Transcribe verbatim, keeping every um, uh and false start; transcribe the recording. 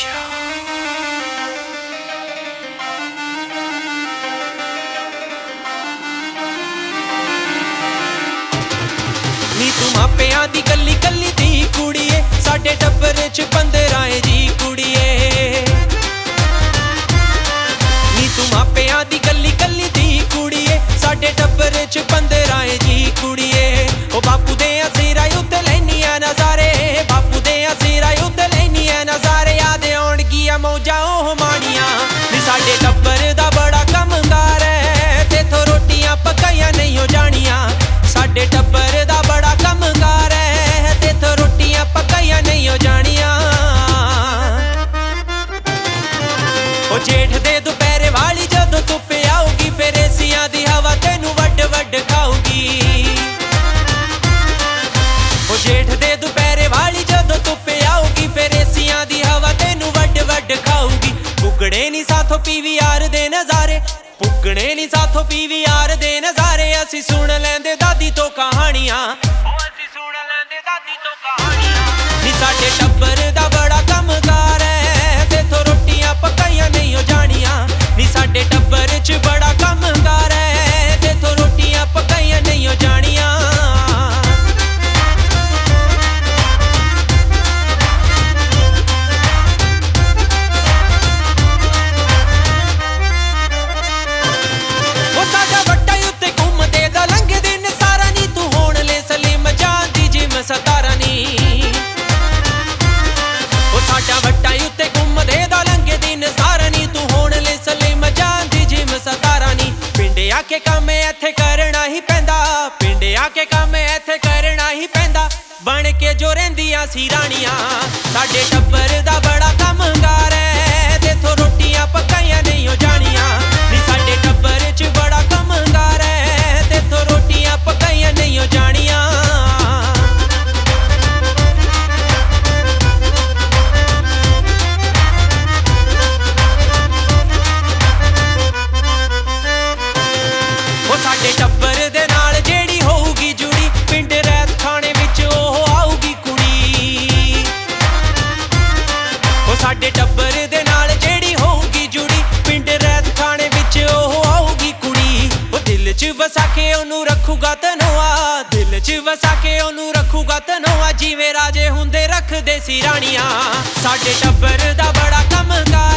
नी तू मापियां दी गल्ली गल्ली दी कुड़िए साडे टब्बर च पंदरां जी कुड़िए। नी तू मापियां दी गल्ली गल्ली दी कुड़िए साडे टब्बर च पंदरां जी कुड़िए। ओ बापू दे सिरा उत्ते लैनियां नज़ारे, बापू दे सिरा उत्ते लैनियां नज़ारे। याद आउणगियां मौजां ओह माणियां नी साडे टब्बर दा बड़ा कमगार है, तेथों रोटियां पकाइयां नहीं हो जानियां। साडे टब्बर दा बड़ा कमगार है, तेथों रोटियां पकाइयां नहीं हो जानियां। ओ जेठ दे दुपहरे वाली जदों धुप्प आऊगी फिर एसियां दी हवा तैनूं वड्ड वड्ड खाऊगी। ओ जेठ दे दुपहरे वाली जदों धुप्प आऊगी फिर एसियां दी हवा तैनूं वड्ड वड्ड खाऊगी। पुगड़े नी साथों पीवीआर दे नज़ारे, पुगड़े नी साथों पीवीआर दे नज़ारे। असीं सुण लैंदे दादी तो कहानियां, असीं सुण लैंदे दादी तो कहानियां। नी साडे टब्बर दा बड़ा कमगार है, तेथों रोटियां पकाइयां नहीं हो जानियां। नी साडे टब्बर च बड़ा कमगार है, तेथों रोटियां पकाइयां नहीं हो जानियां। सतारा नी ओ साडा वट्टा उत्ते घुमदे दा लंघे दिन सारा नी। तू होण ले सलीम जांदी जिम सतारा नी। पिंड आके काम इत्थे करना ही पैंदा, पिंड आके काम इत्थे करना ही पैंदा। बन के जो रहिंदियां सी राणियां साडे टब्बर दा बड़ा कमगार है, तेथों रोटियां पकाइयां नहीं हो जानियां। नी साडे टब्बर च बड़ा कमगार है, तेथों रोटियां पकाइयां नहीं हो जानियां। साडे टब्बर दे नाल जेड़ी होऊगी जुड़ी पिंड रैत खाने विच ओह आऊगी कुड़ी। ओ साडे टब्बर दे नाल जेड़ी होऊगी जुड़ी पिंड रैत खाने विच ओह आऊगी कुड़ी। ओ दिल च वसा के ओनू रखूगा तनोआ, दिल च वसा के ओनू रखूगा तनोआ। जिवें राजे हुंदे रखदे सी राणियां साडे टब्बर दा बड़ा कमगार